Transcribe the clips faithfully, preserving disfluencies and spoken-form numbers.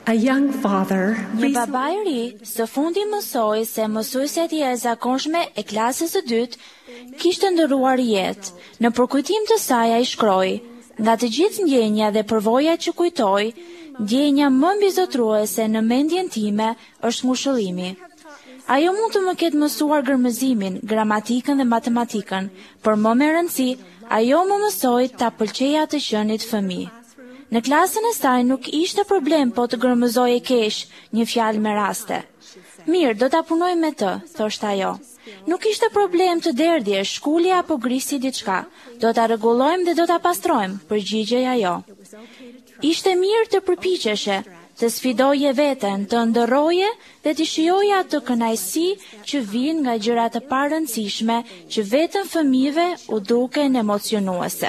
A young father Një baba i ri së fundi mësoi se mësuesja e tij e zakonshme e klasës së dytë kishte ndëruar jetë. Në përkujtim të saj ai shkroi: nga të gjithë ndjenja dhe përvojat që kujtoj, ndjenja më mbizotruese në mendjen time është ngushëllimi. Ajo mund të më ketë mësuar gërmëzimin, gramatikën dhe matematikën, por më me rëndësi, ajo më mësoi ta pëlqeja të qenit fëmijë. Në klasën e saj nuk ishte problem po të gërmëzoje keq një fjalë me raste. Mirë, do ta punoj me të, thoshte ajo. Nuk ishte problem të derdhje, shkuli apo grisi diçka. Do ta rregullojmë dhe do ta pastrojmë, përgjigjej ajo. Ishte mirë të përpiqeshe, të sfidoje veten, të ndërroje dhe të shijoje atë kënaqësi që vijnë nga gjëra të parëndësishme që vetëm fëmijëve u duken emocionuese.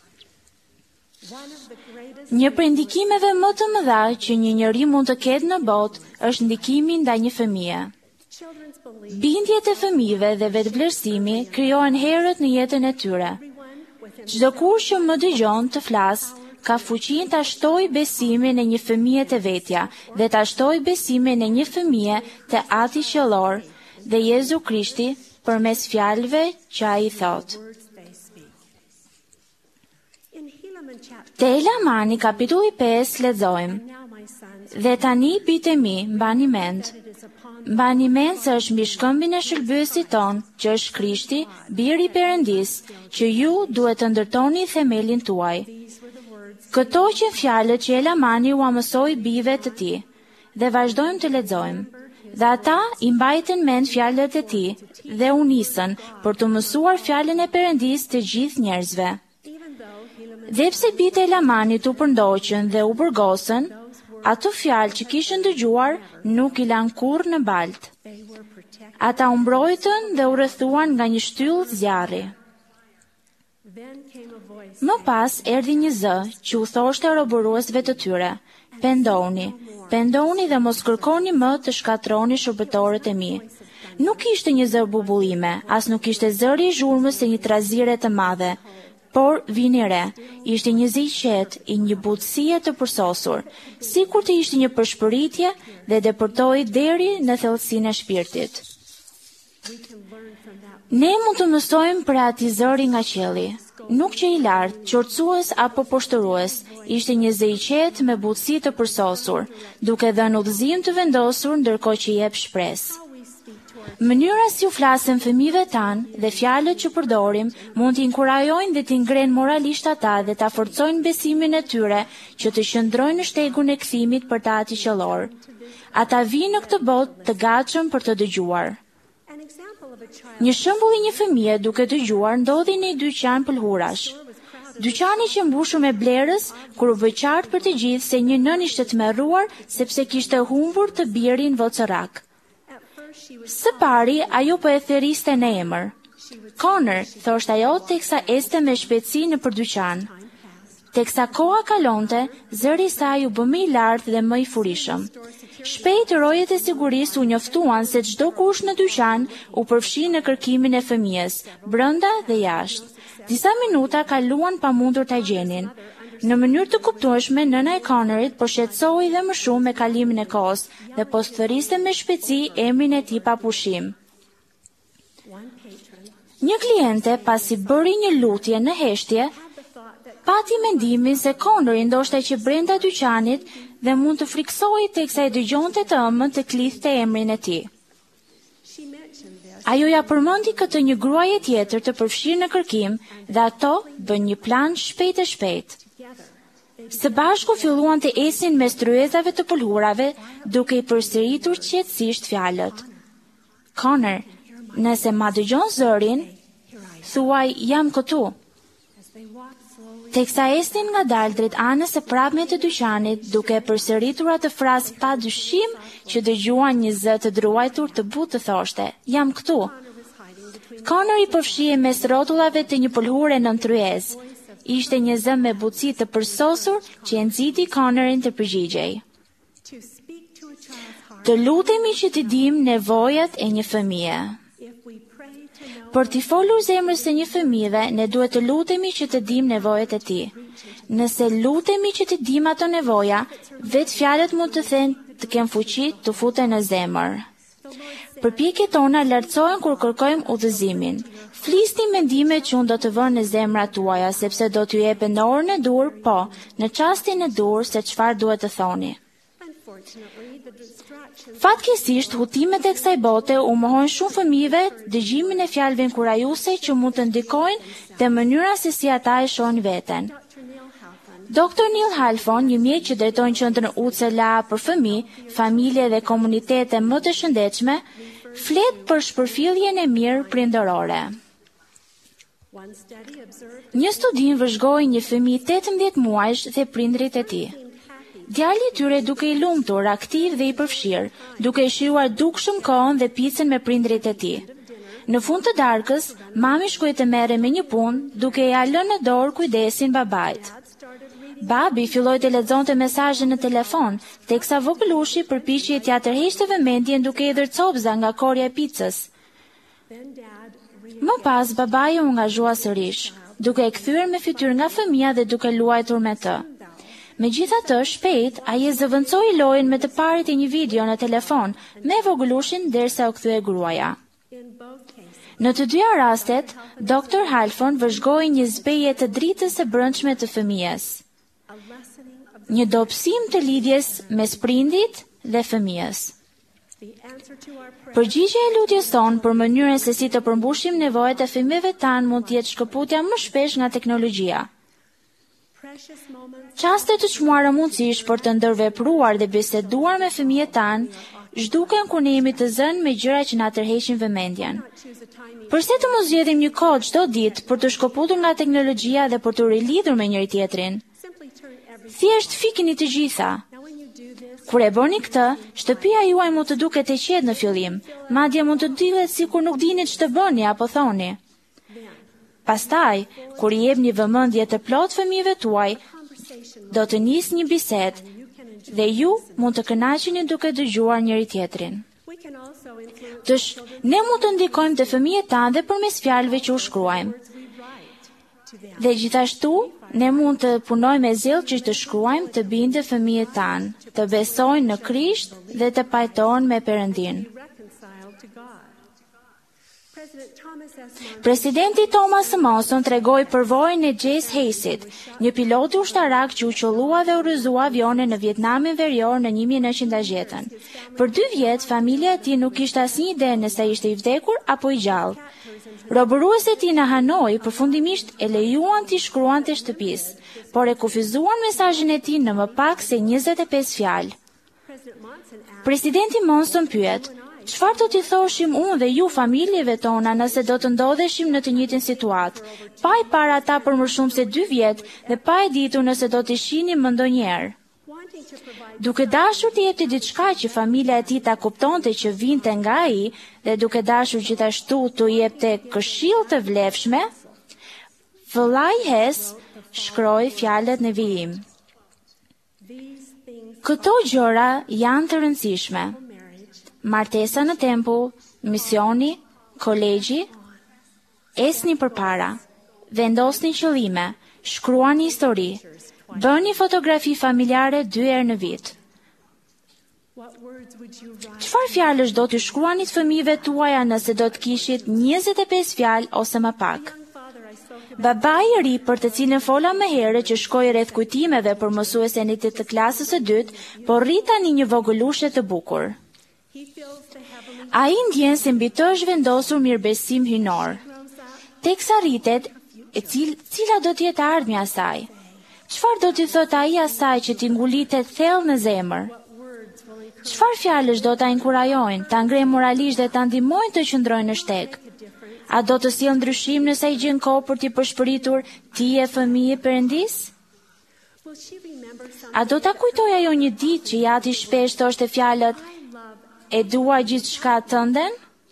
Një prej ndikimeve më të mëdha që një njeri mund të ketë në botë është ndikimi ndaj një fëmie. Bindjet e fëmijëve dhe vetëvlerësimi krijohen herët në jetën e tyre. Çdo kush që më dëgjon të flas, ka fuqinë ta shtojë besimin e një fëmie te vetja dhe ta shtojë besimin e një fëmie te Ati qiellor dhe Jezu Krishti përmes fjalëve që ai thotë. Te Elamani, kapitulli pesë, lexojmë: Dhe tani bitë e mi, mbani mend. Mbani mend se është mbi shkëmbin e shërbësit ton, që është Krishti, biri i Perëndis, që ju duhet të ndërtoni themelin tuaj. Këto që fjalët që Elamani u mësoi bijve të tij, dhe vazhdojmë të lexojmë. Dhe ata i mbajtën mend fjalët e tij dhe u nisën për të mësuar fjalën e Perëndis të gjithë njerëzve. Dhe pse bitë e Elamanit u përndoqën dhe u burgosën, ato fjalë që kishën dëgjuar nuk i lan kurrë në baltë. Ata u mbrojtën dhe u rrethuan nga një shtyllë zjarri. Më pas erdhi një zë që u thoshte roboruesve të tyre: Pendoni, pendoni dhe mos kërkoni më të shkatroni shërbëtorët e mi. Nuk ishte një zë bubullime, as nuk ishte zëri i zhurmës se një trazire të madhe. Por vini re, ishte një zi i qetë, i një butësie të përsosur, sikur të ishte një përshpëritje dhe depërtoi deri në thellësinë e shpirtit. Ne mund të mësojmë për ati zëri nga qielli. Nuk që i lartë, qorcues apo poshtërues, ishte një zi i qetë me butësi të përsosur, duke dhënë udhëzim të vendosur ndërkohë që jep shpresë. Mënyra si u flasim fëmijëve tanë dhe fjalët që përdorim mund t'i inkurajojnë dhe t'i ngrenë moralisht ata dhe t'a forcojnë besimin e tyre që të qëndrojnë në shtegun e kthimit për të Ati qiellor. Ata vinë në këtë botë të gatshëm për të dëgjuar. Një shembull i një fëmie duke dëgjuar ndodhi në një dyqan pëlhurash. Dyqani që mbushur me blerës, kur u bë qartë për të gjithë se një nën ishte tmerruar sepse kishte humbur të birin voцerak. Së pari, ajo po e theriste në emër. Connor, thoshte ajo teksa este me shpejtësi në përdyqan. Teksa koha kalonte, zëri i saj u bë më i lartë dhe më i furishëm. Shpejt rojet e sigurisë u njoftuan se çdo kush në dyqan u përfshi në kërkimin e fëmijës, brenda dhe jashtë. Disa minuta kaluan pa mundur ta gjenin. Në mënyrë të kuptueshme, nëna e Connorit po shqetësohej dhe më shumë me kalimin e kohës dhe po thëriste me shpejtësi emrin e tij pa pushim. Një kliente, pasi bëri një lutje në heshtje, pati mendimin se Connori ndoshta që brenda dyqanit dhe mund të friksohej teksa e dëgjonte të ëmën të klithte emrin e tij. Ajo ja përmendi këtë një gruaje tjetër të përfshirë në kërkim dhe ato bën një plan shpejt e shpejt. Së bashku filluan të esin mes tryezave të pëlhurave, duke i përsëritur qetësisht fjalët. Connor, nëse ma dëgjon zërin, thuaj jam këtu. Teksa esnin nga dalë drejt anës së prapme të dyqanit, duke e përsëritur atë frazë pa dyshim që dëgjuan një zë të druajtur të butë të thoshte: jam këtu. Connor i përfshihej mes rrotullave të një pëlhure nën tryez. Ishte një zë me butësi të përsosur që e nxiti Connorin të përgjigjej. Të lutemi që të dim nevojat e një fëmie. Për t'i folur zemrës së një fëmijëve, ne duhet të lutemi që të dim nevojat e tij. Nëse lutemi që të dim ato nevoja, vetë fjalët mund të thënë të kem fuqi të futen në zemër. Përpjekjet tona lartësohen kur kërkojmë udhëzimin. Flisni mendimet që unë do të vënë në zemrat tuaja, sepse do t'ju jepen në orën e dur, po, në çastin e dur se çfarë duhet të thoni. Fatkeqësisht, hutimet e kësaj bote u mohojnë shumë fëmijëve dëgjimin e fjalëve inkurajuese që mund të ndikojnë te mënyra se si ata e shohin veten. doktor Neil Halfon, një mjek që drejton qendrën U C L A për fëmijë, familje dhe komunitete më të shëndetshme, flet për shpërfilljen e mirë prindërore. Një studim vëzhgoi një fëmijë tetëmbëdhjetë muajsh dhe prindrit e tij. Djali i tyre duke i lumtur, aktiv dhe i përfshirë, duke i shijuar dukshëm kohën dhe picën me prindrit e tij. Në fund të darkës, mami shkoi të merre me një punë, duke i lënë në dorë kujdesin babait. Babi filloi të lexonte mesazhe në telefon, teksa vogëlushi përpiqej t'ia tërheqte vëmendjen duke i dhënë copza nga korja e picës. Më pas, babai u angazhua sërish, duke e kthyer me fytyrë nga fëmia dhe duke luajtur me të. Megjithatë, shpejt, ai e zëvendësoi lojën me të parit e një video në telefon, me vogëlushin derisa u kthye gruaja. Në të dyja rastet, doktor Halfon vëzhgoi një zbeje të dritës së brendshme të fëmijës. Një dobësim të lidhjes mes prindit dhe fëmijës. Përgjigjja e lutjes tonë për mënyrën se si të përmbushim nevojat e fëmijëve tanë mund të jetë shkëputja më shpesh nga teknologjia. Çaste të çmuara mundësish për të ndërvepruar dhe biseduar me fëmijët tanë, zhduken kur ne jemi të zënë me gjëra që na tërheqin vëmendjen. Përse të mos zgjedhim një kohë çdo ditë për të shkëputur nga teknologjia dhe për të rilidhur me njëri tjetrin? Thjesht fikini të gjitha. Kur e bëni këtë, shtëpia juaj mund të duket e qetë në fillim, madje mund të dillet sikur nuk dini ç'të bëni apo thoni. Pastaj, kur i jepni vëmendje të plot fëmijëve tuaj, do të nisë një bisedë dhe ju mund të kënaqeni duke dëgjuar njëri tjetrin. Tësh, ne mund të ndikojmë te fëmijët tanë dhe përmes fjalëve që u shkruajmë. Dhe gjithashtu, ne mund të punojmë me zell që të shkruajmë të bindë fëmijët tanë, të besojnë në Krisht dhe të pajtohen me Perëndin. Presidenti Thomas Monson tregoi përvojën e Jace Haysit, një piloti ushtarak që u qollua dhe udhëzua avione në Vietnamin Verior në një mijë e nëntëqind e dhjetë. Për dy vjet, familja e tij nuk kishte asnjë ide nëse ishte i vdekur apo i gjallë. Robëruesit e tij në Hanoi përfundimisht e lejuan t'i shkruante shtëpisë, por e kufizuan mesazhin e tij në më pak se njëzet e pesë fjalë. Presidenti Monson pyet: "Çfarë do t'i thoshim unë dhe ju familjeve tona nëse do të ndodheshim në të njëjtin situatë, pa i parë ata për më shumë se dy vjet dhe pa e ditur nëse do t'i shihnim më ndonjëherë?" Duke dashur të jepte diçka që familja e tij ta kuptonte që vinte nga ai dhe duke dashur gjithashtu të jepte këshill të vlefshme, vëllai Hess shkroi fjalët në vijim. Këto gjëra janë të rëndësishme. Martesa në tempull, misioni, kolegji, esni përpara, vendosni qëllime, shkruani histori, bëni fotografi familjare dy herë në vit. Çfarë fjalësh do t'ju shkruani të fëmijëve tuaja nëse do të kishit njëzet e pesë fjalë ose më pak? Babai i ri për të cilën fola më herët që shkoi rreth kujtimeve për mësuesen e tij të klasës së dytë, por rrit tani një vogëlushe të bukur. Ai ndjen se mbi të është vendosur mirëbesim hynor. Teksa rritet, e cil, cila do të jetë ardhmja e saj? Çfarë do t'i thotë ai asaj që t'i ngulitet thellë në zemër? Çfarë fjalësh do ta inkurajojnë, ta ngrejnë moralisht dhe ta ndihmojnë të qëndrojnë në shteg? A do të sjellë ndryshim nëse ai gjen kohë për t'i përshpëritur ti e fëmijë Perëndis? A do ta kujtojë ajo një ditë që jati shpesh thoshte fjalët "E dua gjithçka tënden"?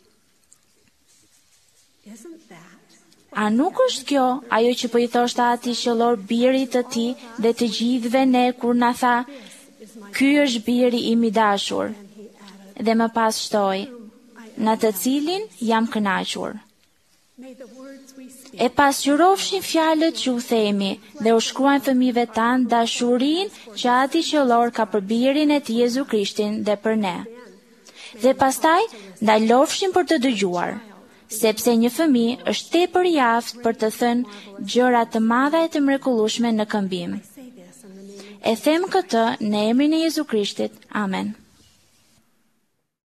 A nuk është kjo ajo që po i thoshte ati qellor birit të tij dhe të gjithëve ne kur na tha, "Ky është biri im i dashur"? Dhe më pas shtoi, "Në të cilin jam kënaqur." E pasqyrofshin fjalët që u themi dhe u shkruajnë fëmijëve tanë dashurinë që Ati qellor ka për birin e Tij Jezu Krishtin dhe për ne. Dhe pastaj ndalofshin për të dëgjuar, sepse një fëmijë është tepër i aftë për të thënë gjëra të mëdha e të mrekullueshme në këmbim. E them këtë në emrin e Jezu Krishtit. Amen.